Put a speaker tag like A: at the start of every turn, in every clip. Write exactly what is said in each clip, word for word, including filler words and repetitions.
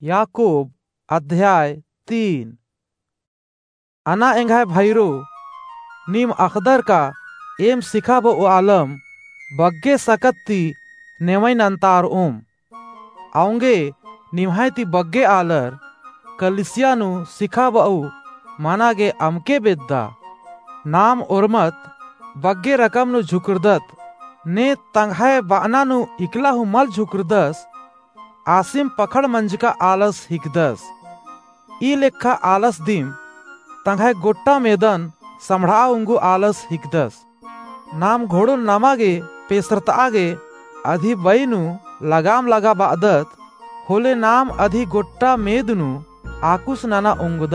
A: याकूब अध्याय तीन। अना एंगाय भाईरो नीम अखदर का एम सिखा बो आलम बग्गे सकत्ती नेवई नंतार ओम आऊंगे निम्हायती बग्गे आलर कलिसियानु सिखा बऊ मानागे अमके बेद्दा नाम ओरमत बग्गे रकम नु झुकुरदत ने तंघाय बानानु इकलाहु मल झुकुरदस आसिम पखड़ मंजका आलस हिकदस ई लेखा आलस दिम तंघाय गोट्टा मेदन संभड़ा उंगु आलस हिकदस नाम घोड़ो नमागे पेसरत आगे अधि बैनु लगाम लगा बादत होले नाम अधि गोट्टा मेदनु आकुस नाना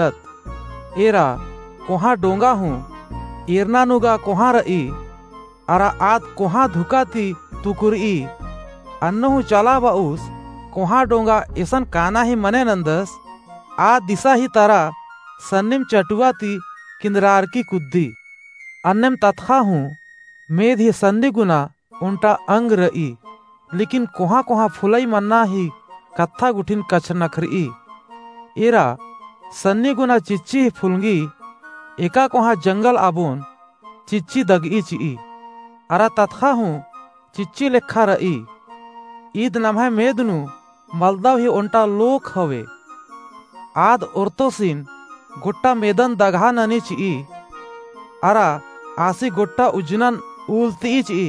A: उंगदत एरा कोहा डोंगा हूँ एरना नुगा कोहा रई अरा आद कोहा धुकाती तुकुरई अन्नहु चला बाउस कोहा डोंगा ऐसन काना ही मने नंदस आ दिशा ही तारा सन्निम चटुआती किंदरार की कुद्दी अन्नम तत्खा हूँ मेध ही सन्नी गुना उनटा अंग रई लेकिन कोहा कोहा फुलई मन्ना ही कत्था गुठिन कछ नखरी एरा सन्नी गुना चिच्ची ही फुलगी एका कोहा जंगल आबोन चिच्ची दगई ची अरा तत्खा हूँ चिच्ची लेखा रई ईद नम्हा मेदनु मलदाव ही उनटा लोक हवे आद ओरतोसिन गोट्टा मेदन दगहा ननी ची अरा आसी गोट्टा उजनन उलती ची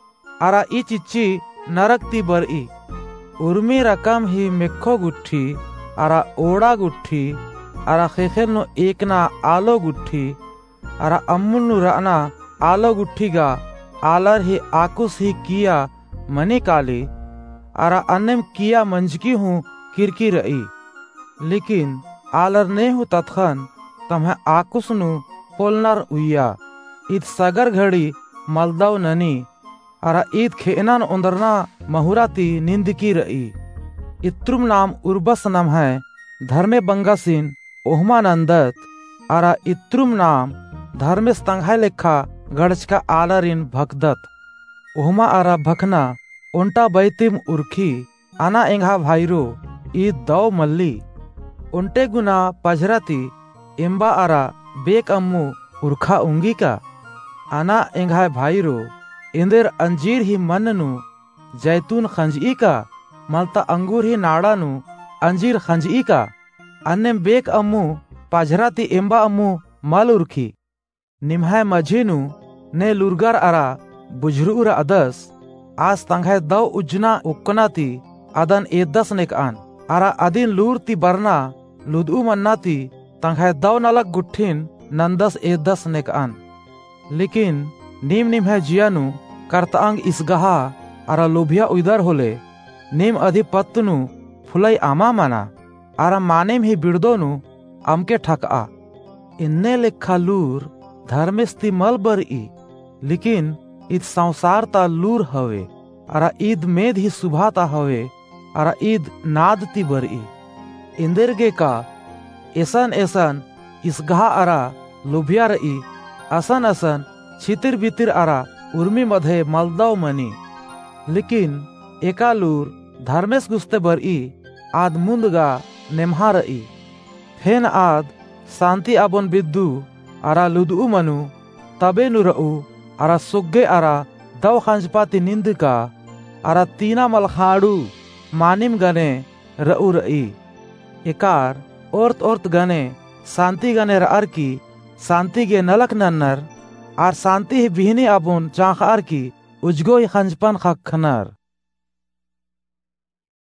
A: अरा ई चिच्ची नरकती बरई उर्मी रकम ही मेखो गुट्ठी अरा ओड़ा गुट्ठी अरा खेखेल नो एकना आलो गुट्ठी अरा अम्मुल नु राना आलो गुट्ठी गा आलर ही आकुस ही किया मनी काली अरा अन्नम किया मंजकी हूँ किरकी रई लेकिन आलर ने हूँ तत्खन तम्हे आकुस नु पोलनर उइया ईद सगर घड़ी मलदाव ननी अरा ईद खेनन उंदरना महुराती निंद की रई इत्रुम नाम उर्बस नम है धर्मे बंगासिन ओहमा नंदत अरा इत्रुम नाम धर्मे स्तंघाय लेखा गड़च का आलरिन भकदत ओहमा अरा भखना उन्टा बैतिम उर्खी आना एंघा भाईरो ई दौ मल्ली उन्टे गुना पझराती एम्बा आरा बेक अम्मू उर्खा उंगी का आना एंघा भाईरो इंदेर अंजीर ही मननु जैतून खंजी का मलता अंगूर ही नाड़ानु अंजीर खंजी का अन्ने बेक अम्मू पझराती एम्बा अम्मू मल उर्खी निम्हाय मझेनु ने लुरगर अरा बुझरूर अदस आज तंघाय दौ उजना उक्कनाती अदन एदस नेक आन अरा अदिन लूरती बरना लुदू मन्नाती तंघाय दौ नलक गुट्ठिन नंदस एदस नेक आन लेकिन नीम निम है जियानु करतांग इसगहा अरा लोभिया उदर होले नीम अधिपत्तनु फुलई आमा माना अरा मानेम ही बिड़दोनु अमके ठकआ इन्ने लेखा लूर धर्मेस्ती मल बरई लेकिन ईद संसार ता लूर हवे अरा ईद मेद ही सुभाता हवे अरा ईद नादती बरई इंदरगे का एसन एसन इसगहा अरा लोभिया रई असन असन छितिर बितिर अरा उर्मी मधे मलदाव मनी लेकिन एका लूर धर्मेश गुस्ते बरई आद मुंदगा नेम्हा रई फेन आद शांति आबोन बिद्दू अरा लुदू मनु तबे नु रऊ अरा सुग्गे अरा दव खंजपाती निंद का अरा तीना मलखाड़ू मानिम गने रऊ रई एकार ओर्त ओर्त गने शांति गने रअर की शांति गे नलक नन्नर आर शांति ही बिहनी आबुन चाखार की उजगो ही खंजपन खखनर।